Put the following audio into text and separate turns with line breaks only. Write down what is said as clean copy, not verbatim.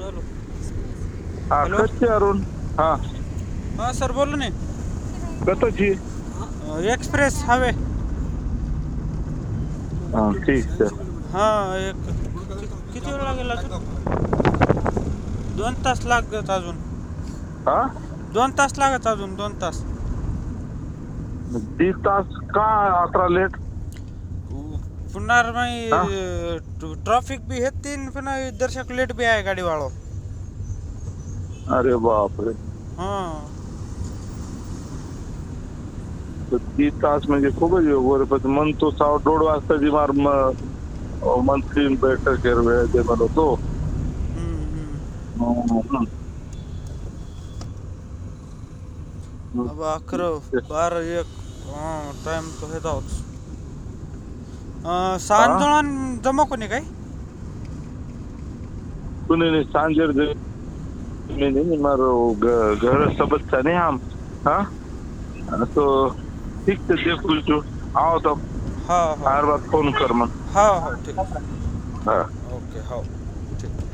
hello
हाँ
hello
कच्चे अरुण हाँ
हां सर बोला ने
कतची
एक्सप्रेस हायवे
हाँ ठीक है
हां एक किती वेळ लागेल अजून 2 तास लागत अजून
हाँ
2 तास लागत अजून 2 तास
20 तास का अतरा लेट
पुन्हा
हाँ
ट्रॉफिक भी है तीन पुन्हा दर्शक लेट भी आहे गाडी वाळो
अरे बाप रे
हां
तो 30 तास म्हणजे खूपच वर पण मन तो 1:30 वाजताची मार मंत्री बैठक वेळ ते म्हणतो
अब 11 12 1 हां टाइम तो है दावच
हाँ
सांजोळन जमा कोणी काय
तूने नहीं सांजर नहीं मारो घर सबसे नहीं हम हाँ तो ठीक है देख लीजिए आओ तो
हा हा
हर बात फोन कर मन
हा हो ठीक
हाँ
ओके हो ठीक